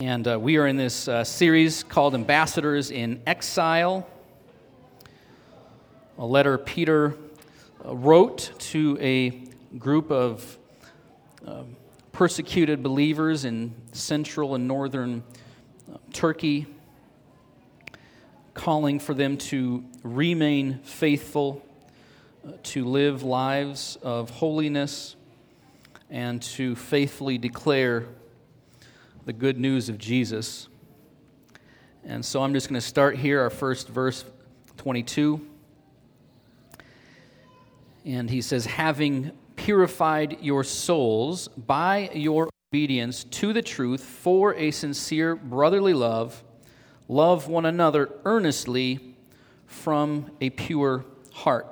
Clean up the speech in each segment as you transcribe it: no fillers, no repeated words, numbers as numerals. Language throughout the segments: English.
And we are in this series called Ambassadors in Exile, a letter Peter wrote to a group of persecuted believers in central and northern Turkey, calling for them to remain faithful, to live lives of holiness, and to faithfully declare the good news of Jesus. And so I'm just going to start here, our first verse, 22. And he says, having purified your souls by your obedience to the truth for a sincere brotherly love, love one another earnestly from a pure heart.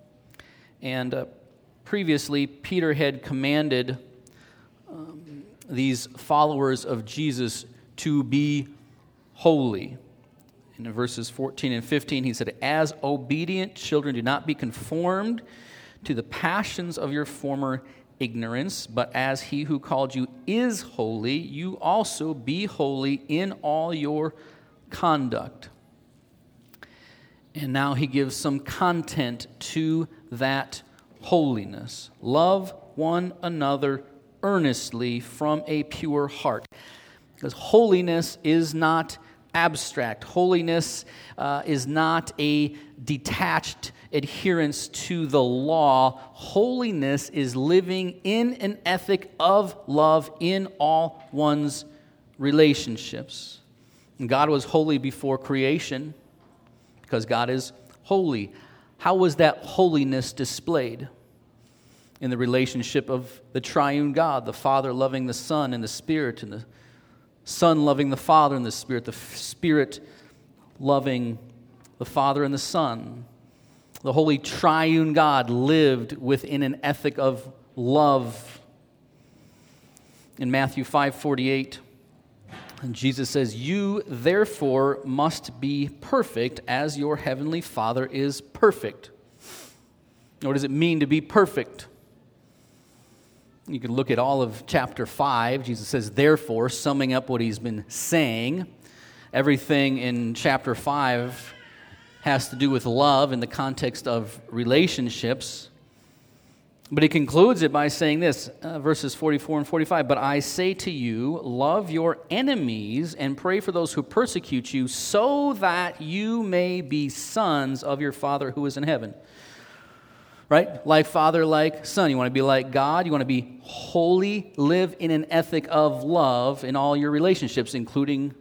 And previously, Peter had commanded these followers of Jesus to be holy. In verses 14 and 15, he said, as obedient children, do not be conformed to the passions of your former ignorance, but as he who called you is holy, you also be holy in all your conduct. And now he gives some content to that holiness. Love one another earnestly from a pure heart. Because holiness is not abstract. Holiness is not a detached adherence to the law. Holiness is living in an ethic of love in all one's relationships. And God was holy before creation because God is holy. How was that holiness displayed? In the relationship of the triune God, the Father loving the Son and the Spirit, and the Son loving the Father and the Spirit, the Spirit loving the Father and the Son. The holy triune God lived within an ethic of love. In Matthew 5:48, Jesus says, you therefore must be perfect as your heavenly Father is perfect. What does it mean to be perfect? You can look at all of chapter 5. Jesus says, therefore, summing up what he's been saying. Everything in chapter 5 has to do with love in the context of relationships. But he concludes it by saying this, verses 44 and 45, but I say to you, love your enemies and pray for those who persecute you, so that you may be sons of your Father who is in heaven. Right? Like Father, like Son. You want to be like God. You want to be holy. Live in an ethic of love in all your relationships, including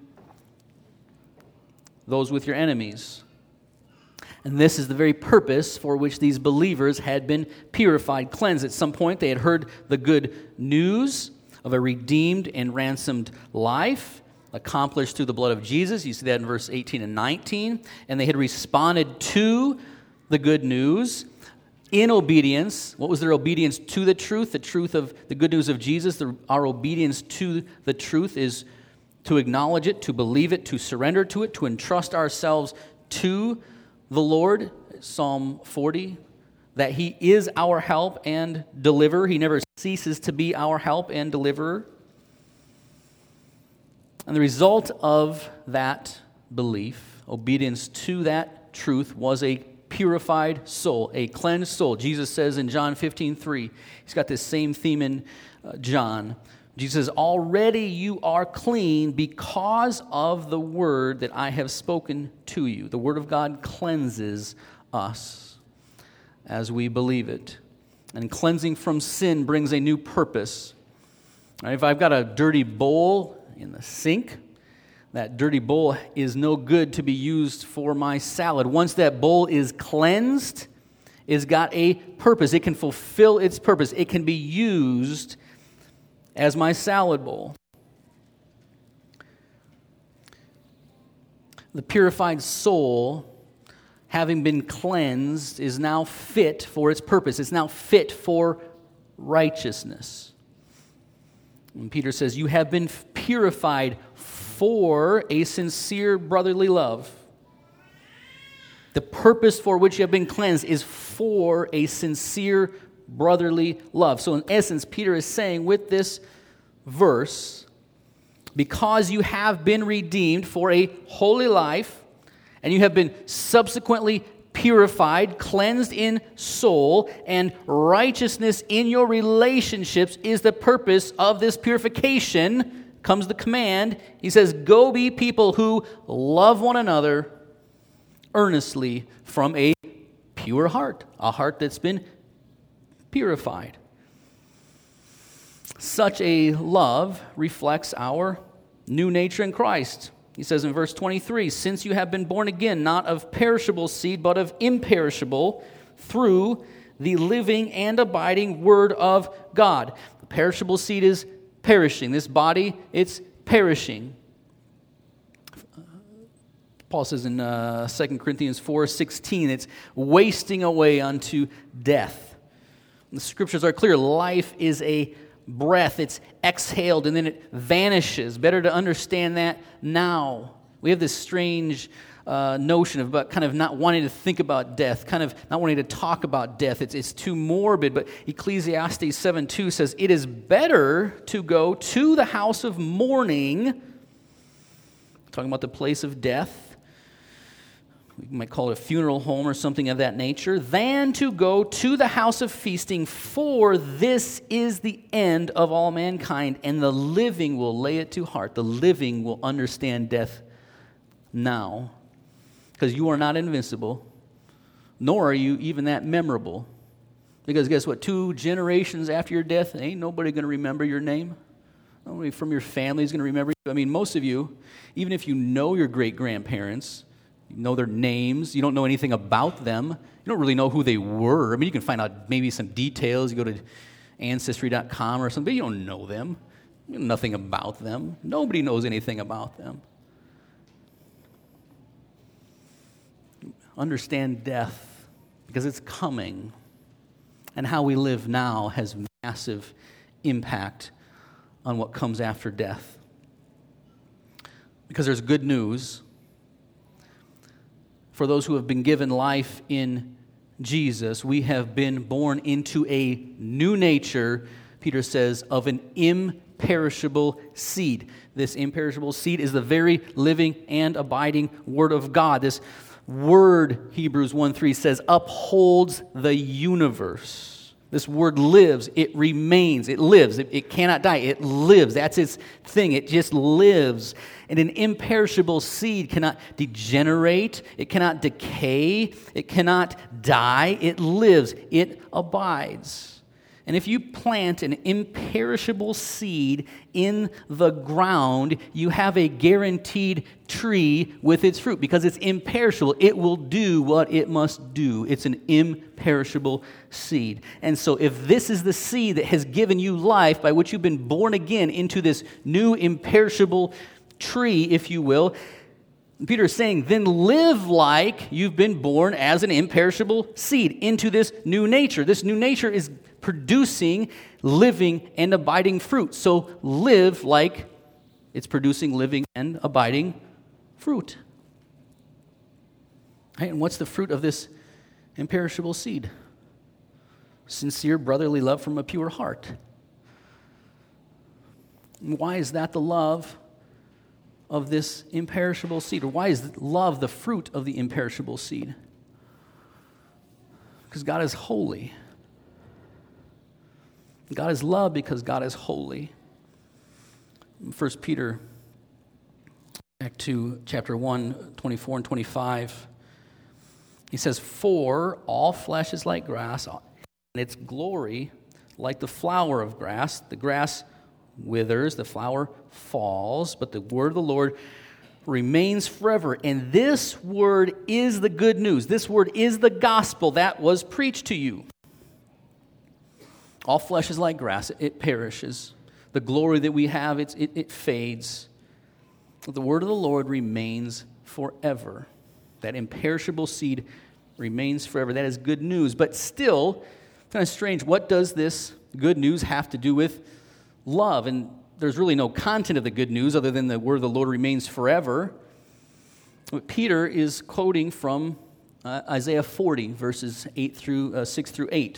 those with your enemies. And this is the very purpose for which these believers had been purified, cleansed. At some point, they had heard the good news of a redeemed and ransomed life accomplished through the blood of Jesus. You see that in verse 18 and 19. And they had responded to the good news in obedience. What was their obedience to the truth? The truth of the good news of Jesus. Our obedience to the truth is to acknowledge it, to believe it, to surrender to it, to entrust ourselves to the Lord. Psalm 40, that He is our help and deliverer. He never ceases to be our help and deliverer. And the result of that belief, obedience to that truth, was a purified soul, a cleansed soul. Jesus says in John 15:3, he's got this same theme in John. Jesus says, already you are clean because of the word that I have spoken to you. The word of God cleanses us as we believe it. And cleansing from sin brings a new purpose. Right, if I've got a dirty bowl in the sink, that dirty bowl is no good to be used for my salad. Once that bowl is cleansed, it's got a purpose. It can fulfill its purpose. It can be used as my salad bowl. The purified soul, having been cleansed, is now fit for its purpose. It's now fit for righteousness. And Peter says, you have been purified for a sincere brotherly love. The purpose for which you have been cleansed is for a sincere brotherly love. So in essence, Peter is saying with this verse, because you have been redeemed for a holy life, and you have been subsequently purified, cleansed in soul, and righteousness in your relationships is the purpose of this purification, comes the command. He says, go be people who love one another earnestly from a pure heart, a heart that's been purified. Such a love reflects our new nature in Christ. He says in verse 23, since you have been born again, not of perishable seed, but of imperishable, through the living and abiding Word of God. The perishable seed is perishing. This body, it's perishing. Paul says in 2 Corinthians 4:16, it's wasting away unto death. The scriptures are clear. Life is a breath. It's exhaled and then it vanishes. Better to understand that now. We have this strange notion about kind of not wanting to think about death, kind of not wanting to talk about death. It's too morbid. But Ecclesiastes 7:2 says, it is better to go to the house of mourning, talking about the place of death, we might call it a funeral home or something of that nature, than to go to the house of feasting, for this is the end of all mankind, and the living will lay it to heart. The living will understand death now, because you are not invincible, nor are you even that memorable. Because guess what? 2 generations after your death, ain't nobody going to remember your name. Nobody from your family is going to remember you. I mean, most of you, even if you know your great-grandparents, you know their names, you don't know anything about them, you don't really know who they were. I mean, you can find out maybe some details. You go to Ancestry.com or something, but you don't know them. You know nothing about them. Nobody knows anything about them. Understand death, because it's coming, and how we live now has massive impact on what comes after death. Because there's good news for those who have been given life in Jesus. We have been born into a new nature, Peter says, of an imperishable seed. This imperishable seed is the very living and abiding Word of God. This Word, Hebrews 1:3 says, upholds the universe. This Word lives, it remains, it lives, it cannot die, it lives. That's its thing, it just lives. And an imperishable seed cannot degenerate, it cannot decay, it cannot die, it lives, it abides. And if you plant an imperishable seed in the ground, you have a guaranteed tree with its fruit, because it's imperishable. It will do what it must do. It's an imperishable seed. And so if this is the seed that has given you life, by which you've been born again into this new imperishable tree, if you will, Peter is saying, then live like you've been born as an imperishable seed into this new nature. This new nature is producing living and abiding fruit. So live like it's producing living and abiding fruit. Right? And what's the fruit of this imperishable seed? Sincere brotherly love from a pure heart. And why is that the love of this imperishable seed? Or why is love the fruit of the imperishable seed? Because God is holy. God is love because God is holy. 1 Peter, back to chapter 1, 24 and 25. He says, for all flesh is like grass, and its glory like the flower of grass. The grass withers, the flower falls, but the word of the Lord remains forever. And this word is the good news. This word is the gospel that was preached to you. All flesh is like grass. It perishes. The glory that we have, it fades. But the word of the Lord remains forever. That imperishable seed remains forever. That is good news. But still, kind of strange, what does this good news have to do with love? And there's really no content of the good news other than the word of the Lord remains forever. But Peter is quoting from Isaiah 40, verses 6 through 8.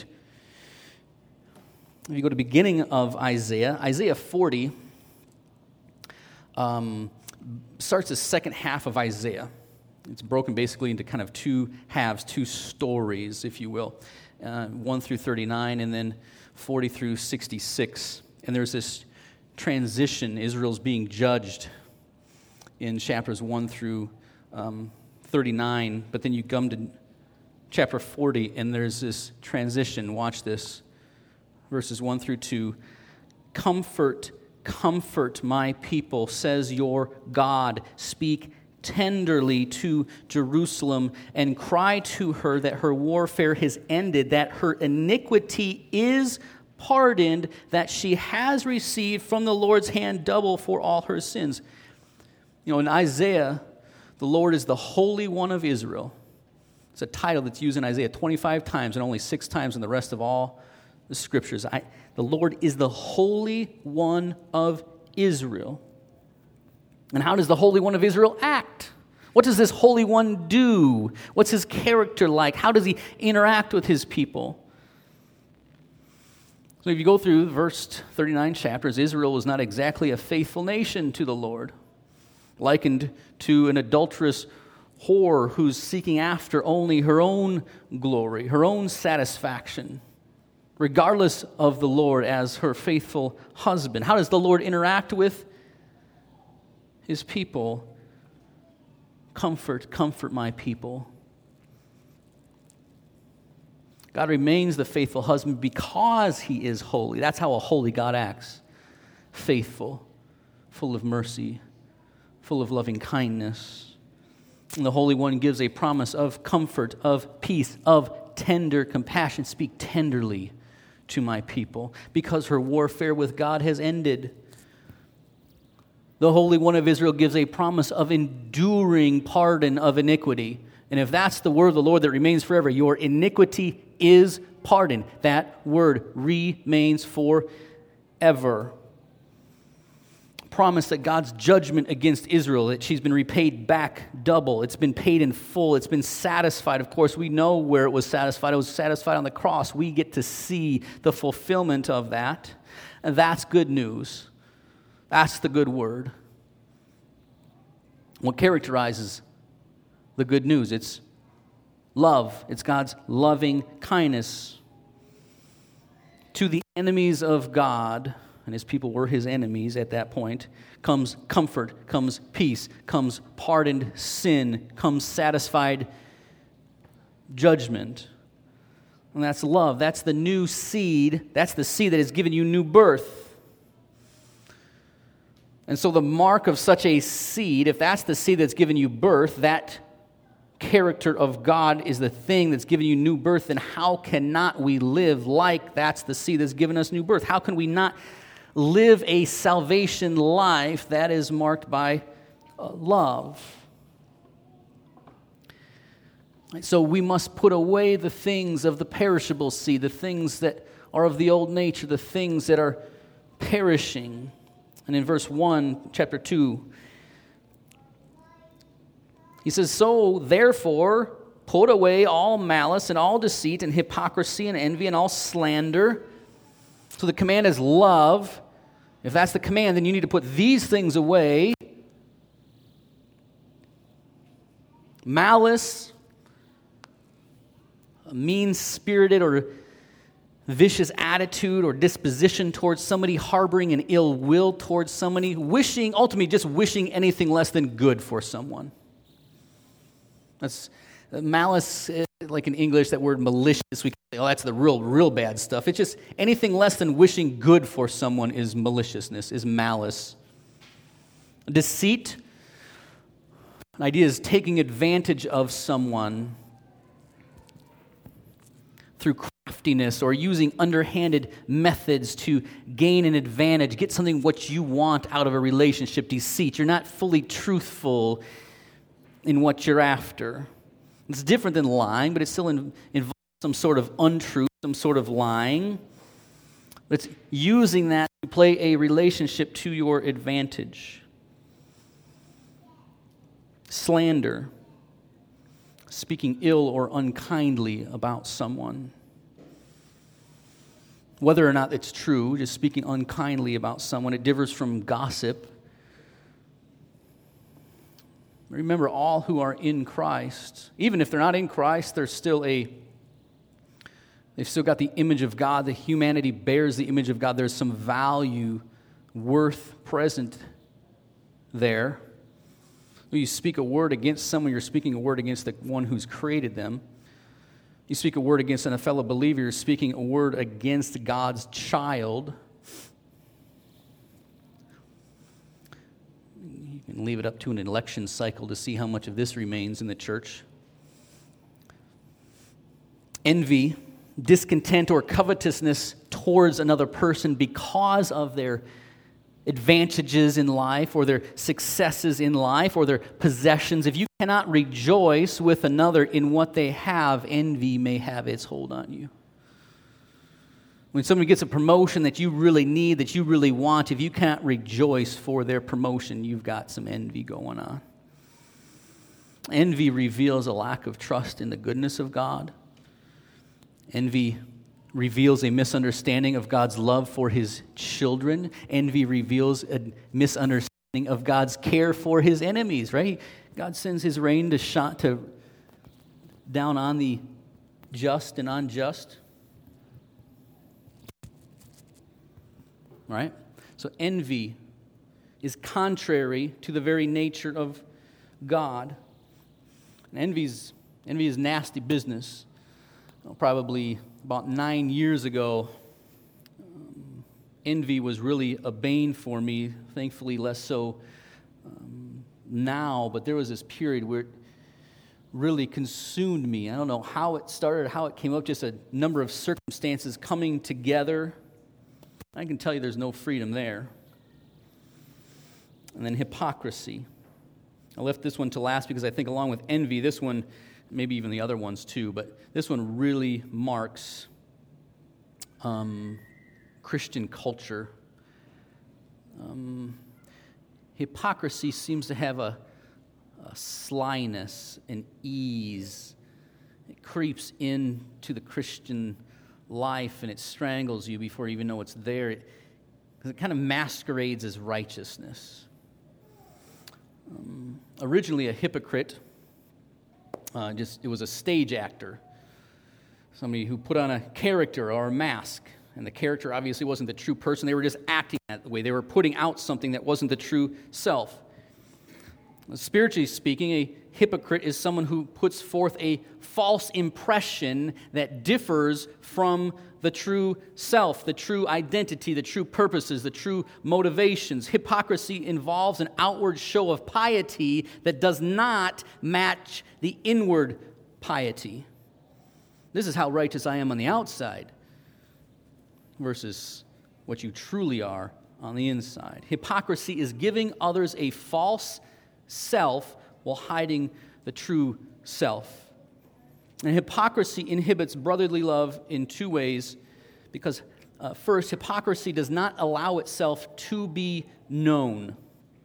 If you go to the beginning of Isaiah 40 starts the second half of Isaiah. It's broken basically into kind of two halves, two stories, if you will, 1 through 39 and then 40 through 66. And there's this transition. Israel's being judged in chapters 1 through 39, but then you come to chapter 40, and there's this transition. Watch this. Verses 1 through 2. Comfort, comfort my people, says your God. Speak tenderly to Jerusalem and cry to her that her warfare has ended, that her iniquity is pardoned, that she has received from the Lord's hand double for all her sins. You know, in Isaiah, the Lord is the Holy One of Israel. It's a title that's used in Isaiah 25 times and only 6 times in the rest of all the scriptures. The Lord is the Holy One of Israel. And how does the Holy One of Israel act? What does this Holy One do? What's his character like? How does he interact with his people? So if you go through the first 39 chapters, Israel was not exactly a faithful nation to the Lord, likened to an adulterous whore who's seeking after only her own glory, her own satisfaction, regardless of the Lord as her faithful husband. How does the Lord interact with his people? Comfort, comfort my people. God remains the faithful husband because he is holy. That's how a holy God acts. Faithful, full of mercy, full of loving kindness. And the Holy One gives a promise of comfort, of peace, of tender compassion. Speak tenderly to my people, because her warfare with God has ended. The Holy One of Israel gives a promise of enduring pardon of iniquity. And if that's the word of the Lord that remains forever, your iniquity is pardoned. That word remains forever. Promise that God's judgment against Israel, that she's been repaid back double. It's been paid in full. It's been satisfied. Of course, we know where it was satisfied. It was satisfied on the cross. We get to see the fulfillment of that. And that's good news. That's the good word. What characterizes the good news? It's love. It's God's loving kindness. To the enemies of God, and his people were his enemies at that point, comes comfort, comes peace, comes pardoned sin, comes satisfied judgment. And that's love. That's the new seed. That's the seed that has given you new birth. And so the mark of such a seed, if that's the seed that's given you birth, that character of God is the thing that's given you new birth, then how cannot we live like that's the seed that's given us new birth? How can we not live a salvation life that is marked by love? So we must put away the things of the perishable seed, the things that are of the old nature, the things that are perishing. And in verse 1, chapter 2, he says, so therefore, put away all malice and all deceit and hypocrisy and envy and all slander. So the command is love. If that's the command, then you need to put these things away. Malice, a mean-spirited or vicious attitude or disposition towards somebody, harboring an ill will towards somebody, ultimately just wishing anything less than good for someone. That's malice, like in English, that word malicious, we can say, oh, that's the real bad stuff. It's just anything less than wishing good for someone is maliciousness, is malice. Deceit, an idea is taking advantage of someone through craftiness or using underhanded methods to gain an advantage, get something what you want out of a relationship. Deceit. You're not fully truthful in what you're after. It's different than lying, but it still involves some sort of untruth, some sort of lying. But it's using that to play a relationship to your advantage. Slander. Speaking ill or unkindly about someone. Whether or not it's true, just speaking unkindly about someone, it differs from gossip. Remember, all who are in Christ, even if they're not in Christ, they've still got the image of God. The humanity bears the image of God. There's some value, worth present there. When you speak a word against someone, you're speaking a word against the one who's created them. You speak a word against a fellow believer, you're speaking a word against God's child. You can leave it up to an election cycle to see how much of this remains in the church. Envy, discontent, or covetousness towards another person because of their advantages in life or their successes in life or their possessions. If you cannot rejoice with another in what they have, envy may have its hold on you. When somebody gets a promotion that you really need, that you really want, if you can't rejoice for their promotion, you've got some envy going on. Envy reveals a lack of trust in the goodness of God. Envy reveals a misunderstanding of God's love for His children. Envy reveals a misunderstanding of God's care for His enemies, right? God sends His rain down on the just and unjust. Right? So envy is contrary to the very nature of God. And envy is nasty business. Probably about 9 years ago, envy was really a bane for me, thankfully less so now, but there was this period where it really consumed me. I don't know how it started, how it came up, just a number of circumstances coming together. I can tell you there's no freedom there. And then hypocrisy. I left this one to last because I think along with envy, this one, maybe even the other ones too, but this one really marks Christian culture. Hypocrisy seems to have a slyness, an ease. It creeps into the Christian life and it strangles you before you even know it's there. It kind of masquerades as righteousness. Originally a hypocrite, it was a stage actor, somebody who put on a character or a mask, and the character obviously wasn't the true person. They were just acting that way. They were putting out something that wasn't the true self. Spiritually speaking, a hypocrite is someone who puts forth a false impression that differs from the true self, the true identity, the true purposes, the true motivations. Hypocrisy involves an outward show of piety that does not match the inward piety. This is how righteous I am on the outside versus what you truly are on the inside. Hypocrisy is giving others a false self while hiding the true self. And hypocrisy inhibits brotherly love in two ways because, first, hypocrisy does not allow itself to be known.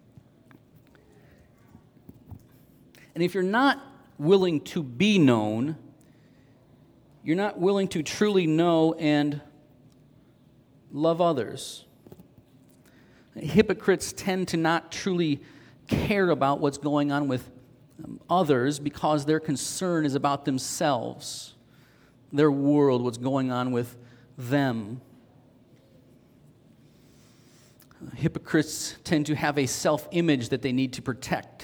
And if you're not willing to be known, you're not willing to truly know and love others. Hypocrites tend to not truly care about what's going on with others because their concern is about themselves, their world, what's going on with them. Hypocrites tend to have a self-image that they need to protect.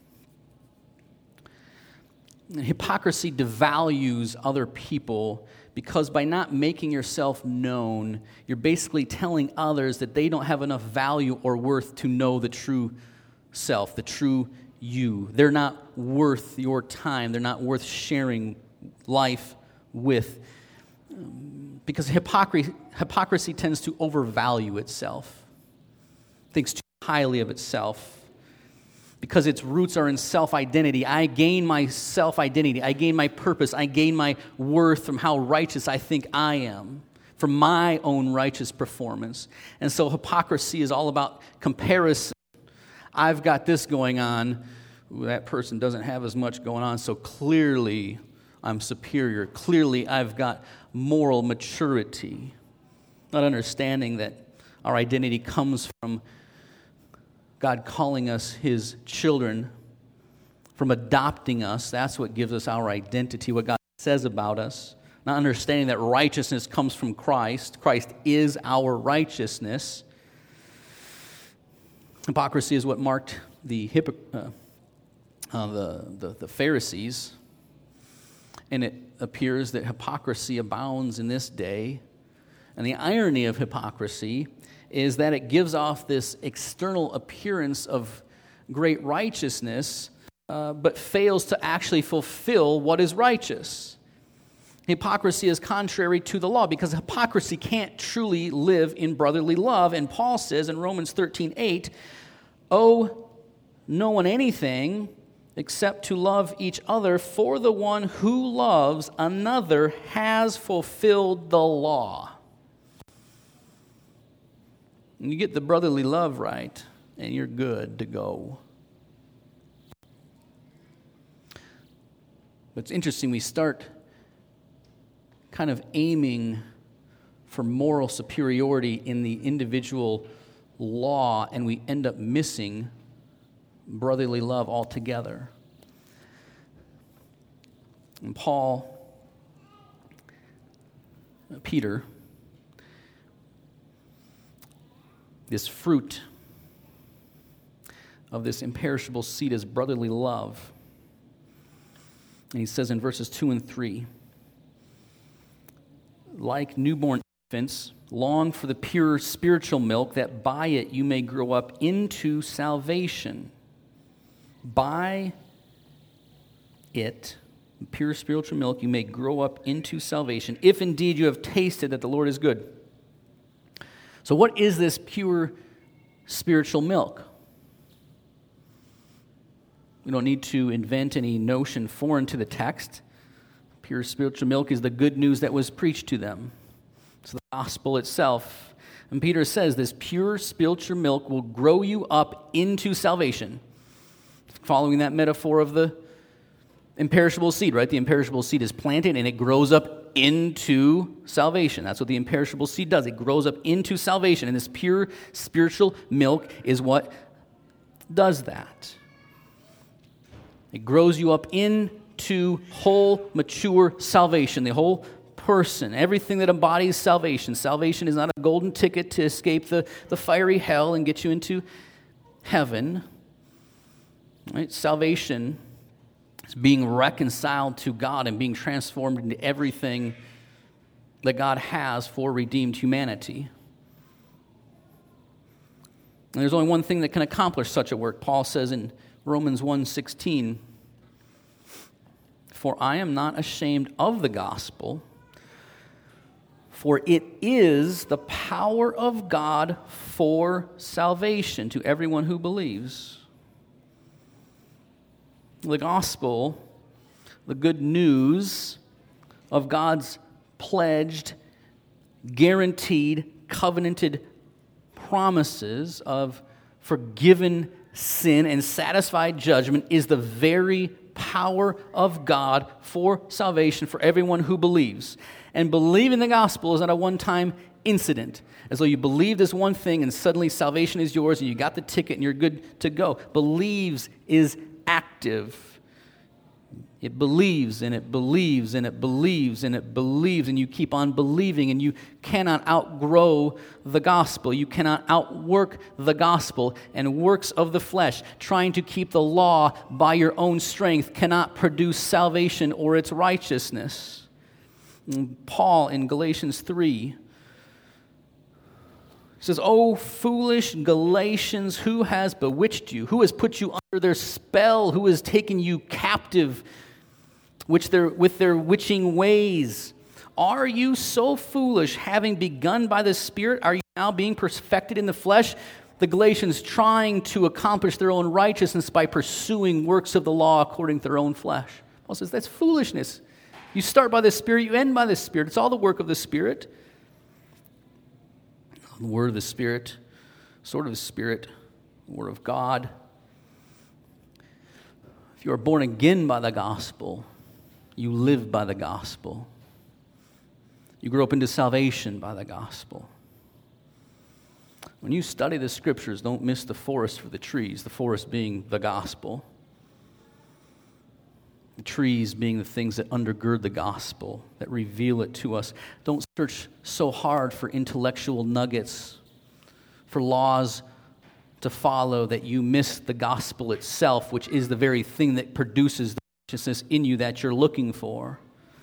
Hypocrisy devalues other people because by not making yourself known, you're basically telling others that they don't have enough value or worth to know the true self, the true you. They're not worth your time. They're not worth sharing life with. Because hypocrisy tends to overvalue itself, thinks too highly of itself. Because its roots are in self-identity. I gain my self-identity. I gain my purpose. I gain my worth from how righteous I think I am, from my own righteous performance. And so hypocrisy is all about comparison. I've got this going on. Ooh, that person doesn't have as much going on, so clearly I'm superior. Clearly I've got moral maturity. Not understanding that our identity comes from God calling us His children, from adopting us. That's what gives us our identity, what God says about us. Not understanding that righteousness comes from Christ. Christ is our righteousness. Hypocrisy is what marked the Pharisees. And it appears that hypocrisy abounds in this day. And the irony of hypocrisy is that it gives off this external appearance of great righteousness, but fails to actually fulfill what is righteous. Hypocrisy is contrary to the law because hypocrisy can't truly live in brotherly love. And Paul says in Romans 13:8, owe no one anything except to love each other, for the one who loves another has fulfilled the law. And you get the brotherly love right, and you're good to go. But it's interesting, we start kind of aiming for moral superiority in the individual law, and we end up missing brotherly love altogether. And Peter, this fruit of this imperishable seed is brotherly love. And he says in verses 2 and 3, like newborn infants, long for the pure spiritual milk, that by it you may grow up into salvation. By it, pure spiritual milk, you may grow up into salvation, if indeed you have tasted that the Lord is good. So what is this pure spiritual milk? We don't need to invent any notion foreign to the text. Pure spiritual milk is the good news that was preached to them. It's the gospel itself. And Peter says this pure spiritual milk will grow you up into salvation. Following that metaphor of the imperishable seed, right? The imperishable seed is planted and it grows up into salvation. That's what the imperishable seed does. It grows up into salvation. And this pure spiritual milk is what does that. It grows you up into whole, mature salvation, the whole person, everything that embodies salvation. Salvation is not a golden ticket to escape the fiery hell and get you into heaven. Right? Salvation is being reconciled to God and being transformed into everything that God has for redeemed humanity. And there's only one thing that can accomplish such a work. Paul says in Romans 1:16, for I am not ashamed of the gospel, for it is the power of God for salvation to everyone who believes. The gospel, the good news of God's pledged, guaranteed, covenanted promises of forgiven sin and satisfied judgment is the very power of God for salvation for everyone who believes. And believing the gospel is not a one-time incident, as though you believe this one thing and suddenly salvation is yours and you got the ticket and you're good to go. Believes is active. It believes and it believes and it believes and it believes, and you keep on believing, and you cannot outgrow the gospel. You cannot outwork the gospel, and works of the flesh, trying to keep the law by your own strength, cannot produce salvation or its righteousness. And Paul in Galatians 3 says, "O foolish Galatians, who has bewitched you? Who has put you under their spell? Who has taken you captive with their witching ways? Are you so foolish, having begun by the Spirit? Are you now being perfected in the flesh?" The Galatians trying to accomplish their own righteousness by pursuing works of the law according to their own flesh. Paul says that's foolishness. You start by the Spirit, you end by the Spirit. It's all the work of the Spirit. The Word of the Spirit, sword of the Spirit, the Word of God. If you are born again by the gospel, you live by the gospel. You grow up into salvation by the gospel. When you study the Scriptures, don't miss the forest for the trees, the forest being the gospel. The trees being the things that undergird the gospel, that reveal it to us. Don't search so hard for intellectual nuggets, for laws to follow, that you miss the gospel itself, which is the very thing that produces the righteousness in you that you're looking for.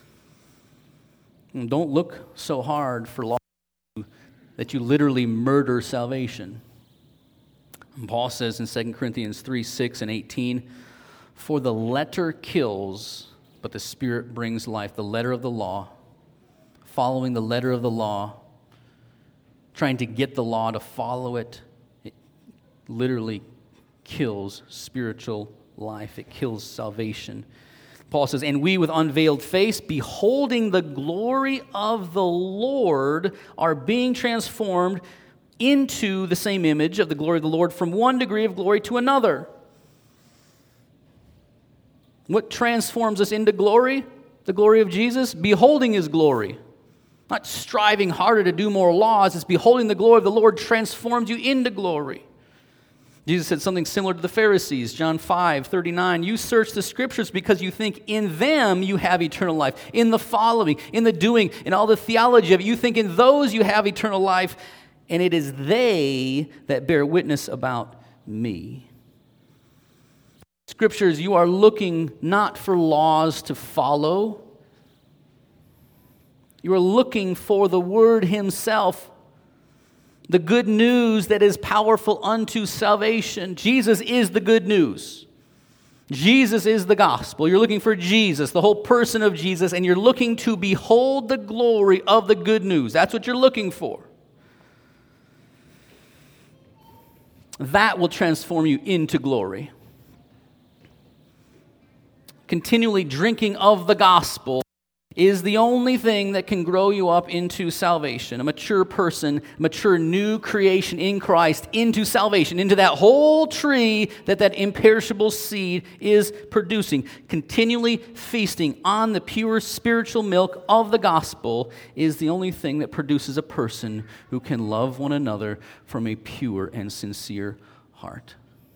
And don't look so hard for laws that you literally murder salvation. And Paul says in 2 Corinthians 3, 6 and 18, "For the letter kills, but the Spirit brings life." The letter of the law, following the letter of the law, trying to get the law to follow it, it literally kills spiritual life. It kills salvation. Paul says, "And we with unveiled face, beholding the glory of the Lord, are being transformed into the same image of the glory of the Lord, from one degree of glory to another." What transforms us into glory? The glory of Jesus? Beholding His glory. Not striving harder to do more laws. It's beholding the glory of the Lord transforms you into glory. Jesus said something similar to the Pharisees. John 5:39, "You search the Scriptures because you think in them you have eternal life." In the following, in the doing, in all the theology of it, you think in those you have eternal life, and it is they that bear witness about me. Scriptures, you are looking not for laws to follow. You are looking for the Word Himself, the good news that is powerful unto salvation. Jesus is the good news. Jesus is the gospel. You're looking for Jesus, the whole person of Jesus, and you're looking to behold the glory of the good news. That's what you're looking for. That will transform you into glory. Continually drinking of the gospel is the only thing that can grow you up into salvation. A mature person, mature new creation in Christ, into salvation, into that whole tree that imperishable seed is producing. Continually feasting on the pure spiritual milk of the gospel is the only thing that produces a person who can love one another from a pure and sincere heart.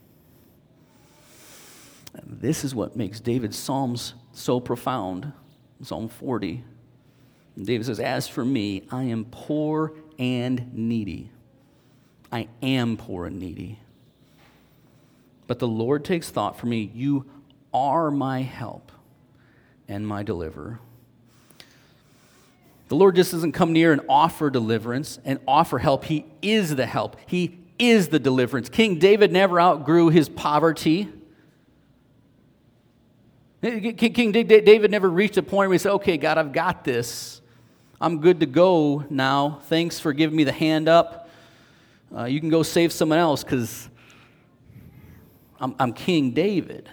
And this is what makes David's Psalms so profound. Psalm 40. And David says, "As for me, I am poor and needy." I am poor and needy. "But the Lord takes thought for me. You are my help and my deliverer." The Lord just doesn't come near and offer deliverance and offer help. He is the help. He is the deliverance. King David never outgrew his poverty. King David never reached a point where he said, "Okay, God, I've got this. I'm good to go now. Thanks for giving me the hand up. You can go save someone else because I'm King David."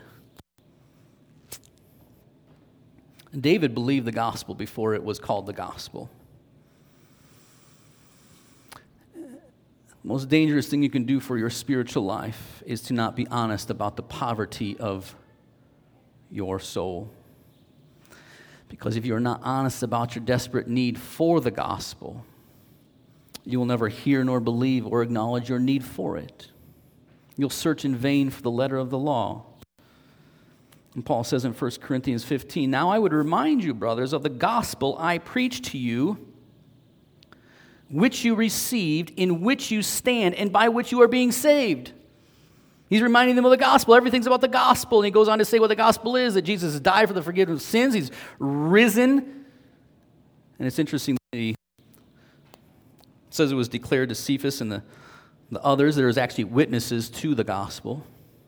David believed the gospel before it was called the gospel. The most dangerous thing you can do for your spiritual life is to not be honest about the poverty of your soul. Because if you're not honest about your desperate need for the gospel, you will never hear nor believe or acknowledge your need for it. You'll search in vain for the letter of the law. And Paul says in 1 Corinthians 15, "Now I would remind you, brothers, of the gospel I preached to you, which you received, in which you stand, and by which you are being saved." He's reminding them of the gospel. Everything's about the gospel. And he goes on to say what the gospel is, that Jesus has died for the forgiveness of sins. He's risen. And it's interesting that he says it was declared to Cephas and the others. There was actually witnesses to the gospel.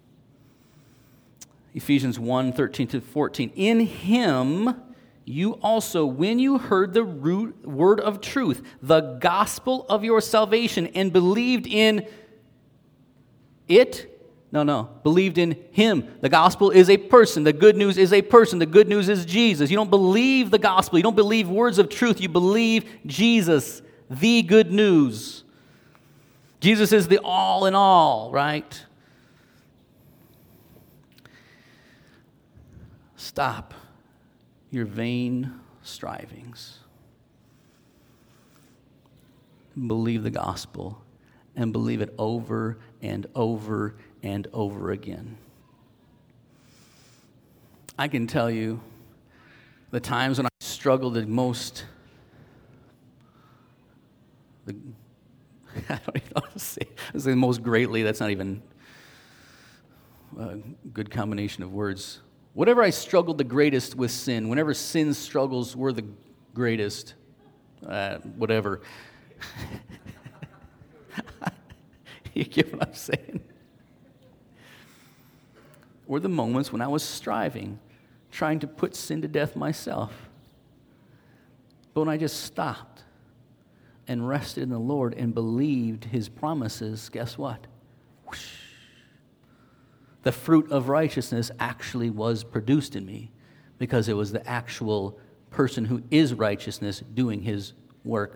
Ephesians 1:13-14. "In him you also, when you heard the word of truth, the gospel of your salvation, and believed in it." No. Believed in him. The gospel is a person. The good news is a person. The good news is Jesus. You don't believe the gospel. You don't believe words of truth. You believe Jesus, the good news. Jesus is the all in all, right? Stop your vain strivings. Believe the gospel and believe it over and over and over again. I can tell you the times when I struggled the most, I don't even know how to say the most greatly. That's not even a good combination of words. Whatever I struggled the greatest with sin, whenever sin struggles were the greatest, whatever. You get what I'm saying? Were the moments when I was striving, trying to put sin to death myself. But when I just stopped and rested in the Lord and believed His promises, guess what? Whoosh. The fruit of righteousness actually was produced in me because it was the actual person who is righteousness doing His work.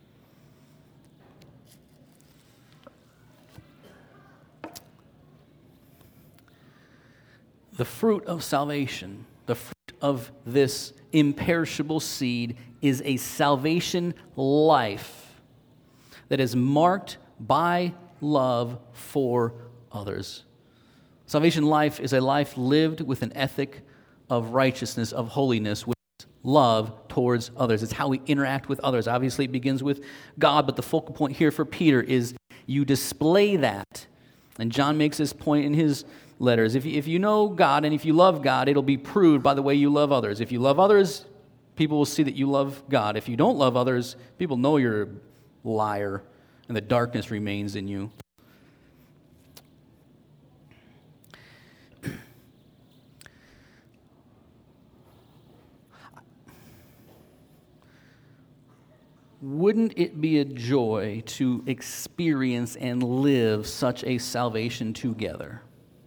The fruit of salvation, the fruit of this imperishable seed, is a salvation life that is marked by love for others. Salvation life is a life lived with an ethic of righteousness, of holiness, with love towards others. It's how we interact with others. Obviously, it begins with God, but the focal point here for Peter is you display that. And John makes this point in his letters. If you know God and if you love God, it'll be proved by the way you love others. If you love others, people will see that you love God. If you don't love others, people know you're a liar and the darkness remains in you. Wouldn't it be a joy to experience and live such a salvation together?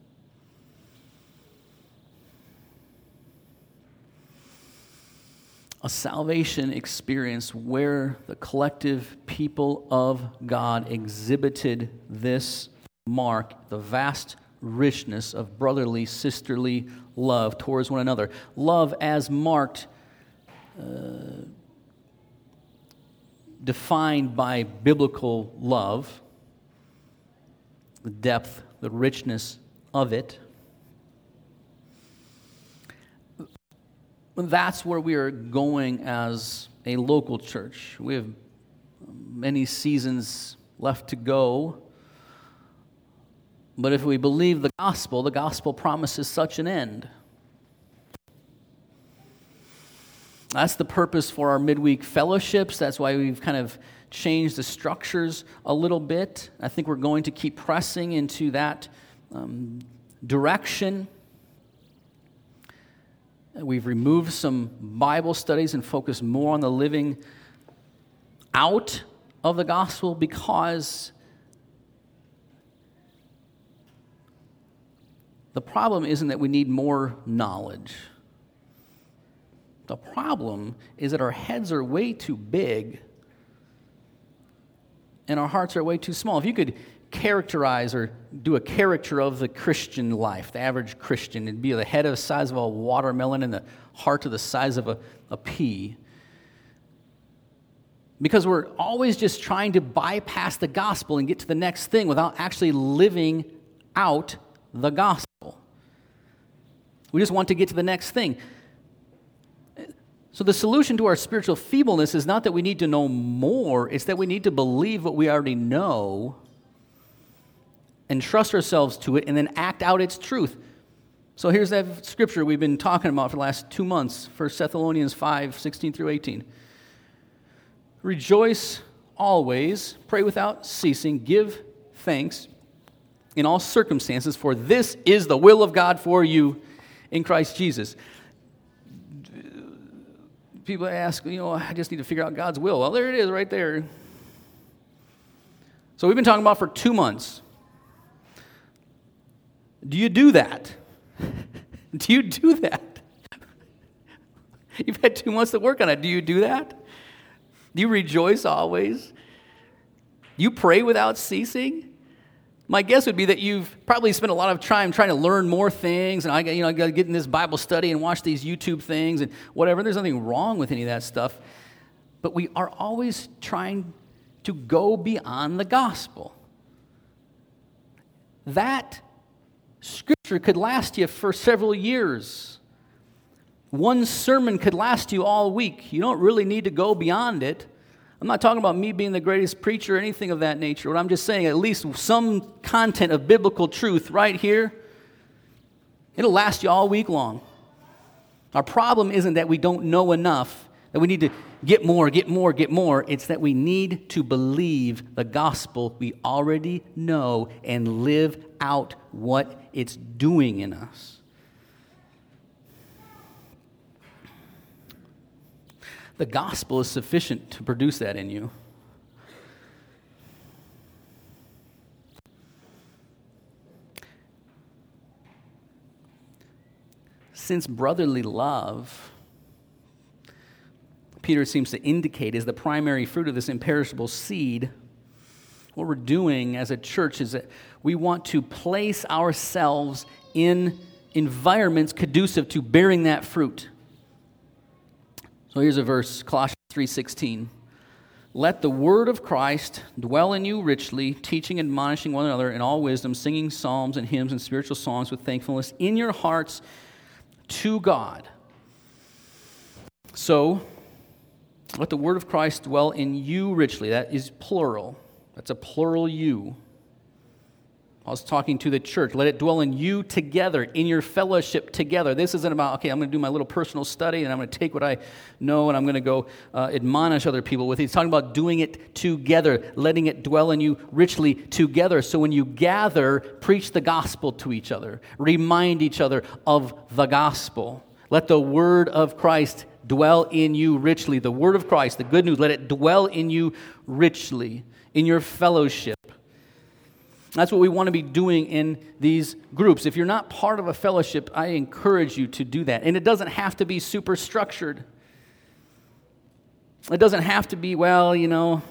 A salvation experience where the collective people of God exhibited this mark, the vast richness of brotherly, sisterly love towards one another. Love as marked, defined by biblical love, the depth, the richness of it. That's where we are going as a local church. We have many seasons left to go. But if we believe the gospel promises such an end. That's the purpose for our midweek fellowships. That's why we've kind of changed the structures a little bit. I think we're going to keep pressing into that direction. We've removed some Bible studies and focused more on the living out of the gospel because the problem isn't that we need more knowledge. The problem is that our heads are way too big and our hearts are way too small. If you could characterize or do a character of the Christian life, the average Christian, it'd be the head of the size of a watermelon and the heart of the size of a pea. Because we're always just trying to bypass the gospel and get to the next thing without actually living out the gospel. We just want to get to the next thing. So the solution to our spiritual feebleness is not that we need to know more, it's that we need to believe what we already know and trust ourselves to it and then act out its truth. So here's that scripture we've been talking about for the last 2 months, 1 Thessalonians 5, 16 through 18. Rejoice always, pray without ceasing, give thanks in all circumstances, for this is the will of God for you in Christ Jesus. People ask, I just need to figure out God's will. Well, there it is right there. So we've been talking about for 2 months. Do you do that? Do you do that? You've had 2 months to work on it. Do you do that? Do you rejoice always? Do you pray without ceasing? My guess would be that you've probably spent a lot of time trying to learn more things, and I got to get in this Bible study and watch these YouTube things and whatever. There's nothing wrong with any of that stuff. But we are always trying to go beyond the gospel. That scripture could last you for several years. One sermon could last you all week. You don't really need to go beyond it. I'm not talking about me being the greatest preacher or anything of that nature. What I'm just saying, at least some content of biblical truth right here, it'll last you all week long. Our problem isn't that we don't know enough, that we need to get more. It's that we need to believe the gospel we already know and live out what it's doing in us. The gospel is sufficient to produce that in you. Since brotherly love, Peter seems to indicate, is the primary fruit of this imperishable seed, what we're doing as a church is that we want to place ourselves in environments conducive to bearing that fruit. So here's a verse, Colossians 3:16. Let the word of Christ dwell in you richly, teaching and admonishing one another in all wisdom, singing psalms and hymns and spiritual songs with thankfulness in your hearts to God. So, let the word of Christ dwell in you richly. That is plural. That's a plural you. I was talking to the church. Let it dwell in you together, in your fellowship together. This isn't about, okay, I'm going to do my little personal study and I'm going to take what I know and I'm going to go admonish other people with it. He's talking about doing it together, letting it dwell in you richly together. So when you gather, preach the gospel to each other. Remind each other of the gospel. Let the word of Christ dwell in you richly. The word of Christ, the good news, let it dwell in you richly, in your fellowship. That's what we want to be doing in these groups. If you're not part of a fellowship, I encourage you to do that. And it doesn't have to be super structured. It doesn't have to be, well, you know,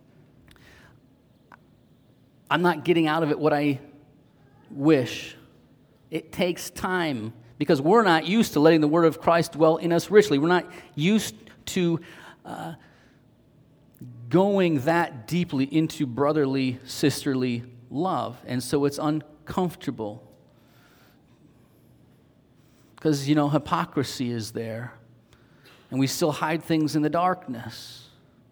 I'm not getting out of it what I wish. It takes time because we're not used to letting the word of Christ dwell in us richly. We're not used to going that deeply into brotherly, sisterly love, and so it's uncomfortable because, you know, hypocrisy is there and we still hide things in the darkness.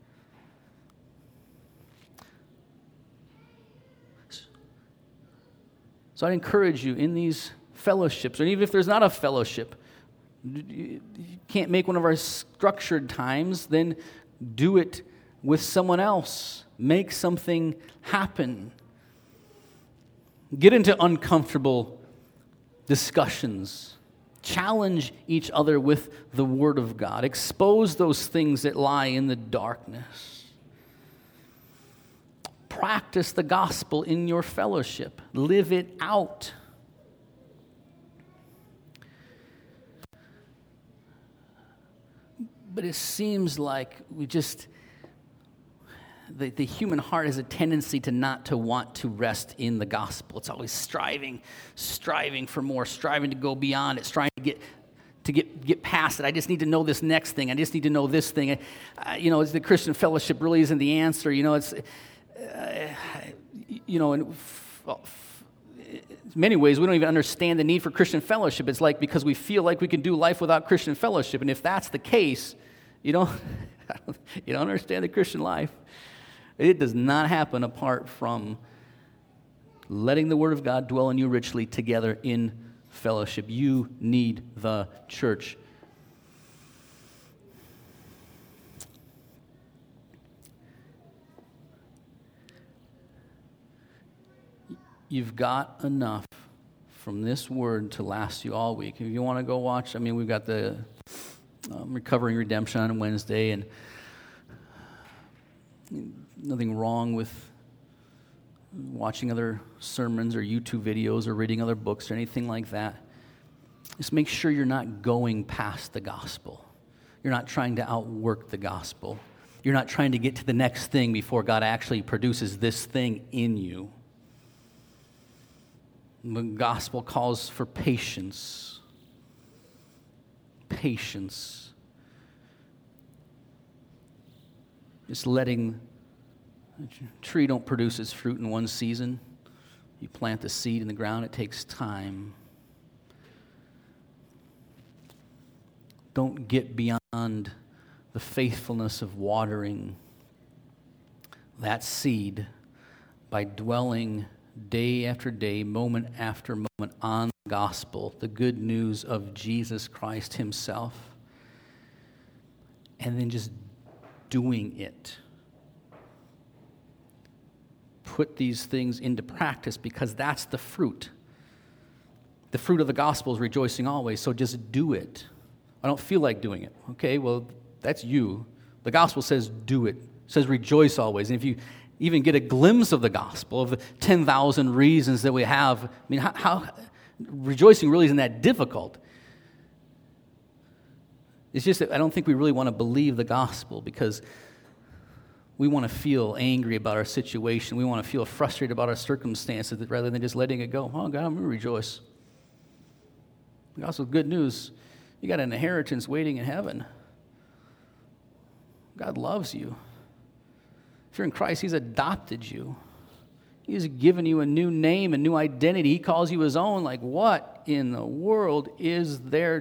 So I encourage you in these fellowships, or even if there's not a fellowship, you can't make one of our structured times, then do it with someone else. Make something happen. Get into uncomfortable discussions. Challenge each other with the Word of God. Expose those things that lie in the darkness. Practice the gospel in your fellowship. Live it out. But it seems like we just... The human heart has a tendency to not to want to rest in the gospel. It's always striving for more, striving to go beyond it, striving to get past it. I just need to know this next thing. I just need to know this thing. It's the Christian fellowship really isn't the answer. It's in many ways we don't even understand the need for Christian fellowship. It's like because we feel like we can do life without Christian fellowship, and if that's the case, you don't understand the Christian life. It does not happen apart from letting the Word of God dwell in you richly together in fellowship. You need the church. You've got enough from this Word to last you all week. If you want to go watch, we've got the Recovering Redemption on Wednesday, and nothing wrong with watching other sermons or YouTube videos or reading other books or anything like that. Just make sure you're not going past the gospel. You're not trying to outwork the gospel. You're not trying to get to the next thing before God actually produces this thing in you. The gospel calls for patience. Patience. Just letting a tree don't produce its fruit in one season. You plant the seed in the ground, it takes time. don't get beyond the faithfulness of watering that seed by dwelling day after day, moment after moment on the gospel, the good news of Jesus Christ himself, and then just doing it. Put these things into practice, because that's the fruit. The fruit of the gospel is rejoicing always, so just do it. I don't feel like doing it. Okay, well, that's you. The gospel says do it. It says rejoice always. And if you even get a glimpse of the gospel, of the 10,000 reasons that we have, I mean, how rejoicing really isn't that difficult. It's just that I don't think we really want to believe the gospel, because we want to feel angry about our situation. We want to feel frustrated about our circumstances rather than just letting it go. Oh, God, I'm going to rejoice. The gospel is good news. You got an inheritance waiting in heaven. God loves you. If you're in Christ, he's adopted you. He's given you a new name, a new identity. He calls you his own. Like, what in the world is there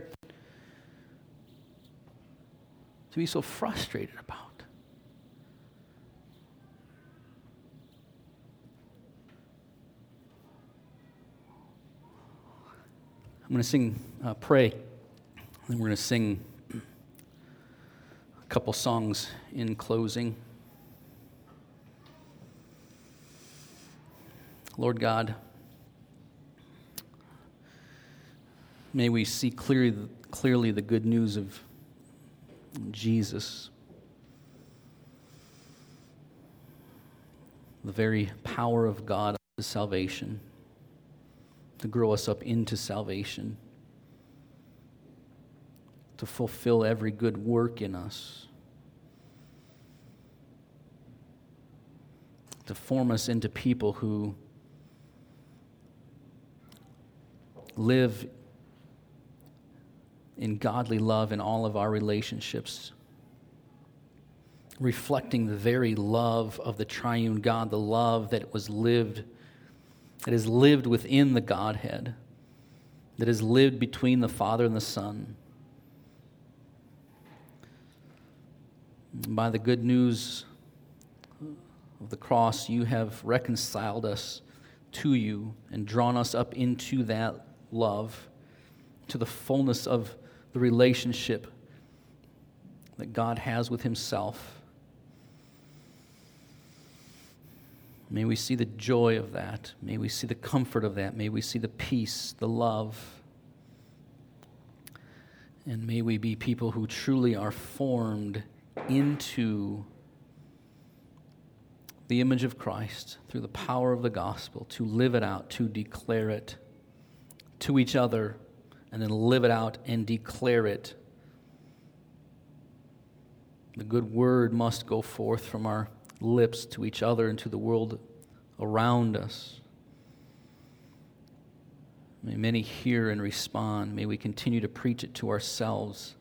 to be so frustrated about? I'm going to sing, pray, and we're going to sing a couple songs in closing. Lord God, may we see clearly the good news of Jesus, the very power of God to salvation, to grow us up into salvation, to fulfill every good work in us, to form us into people who live in godly love in all of our relationships, reflecting the very love of the triune God, the love that is lived within the Godhead, that is lived between the Father and the Son. By the good news of the cross, you have reconciled us to you and drawn us up into that love, to the fullness of the relationship that God has with himself. May we see the joy of that. May we see the comfort of that. May we see the peace, the love. And may we be people who truly are formed into the image of Christ through the power of the gospel, to live it out, to declare it to each other, and then live it out and declare it. The good word must go forth from our lips to each other and to the world around us. May many hear and respond. May we continue to preach it to ourselves.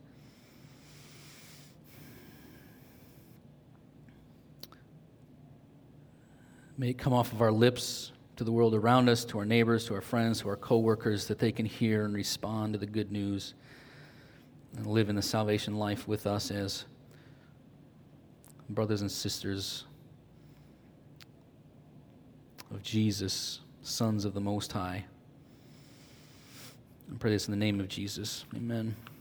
May it come off of our lips to the world around us, to our neighbors, to our friends, to our co-workers, that they can hear and respond to the good news and live in the salvation life with us as brothers and sisters of Jesus, sons of the Most High. I pray this in the name of Jesus. Amen.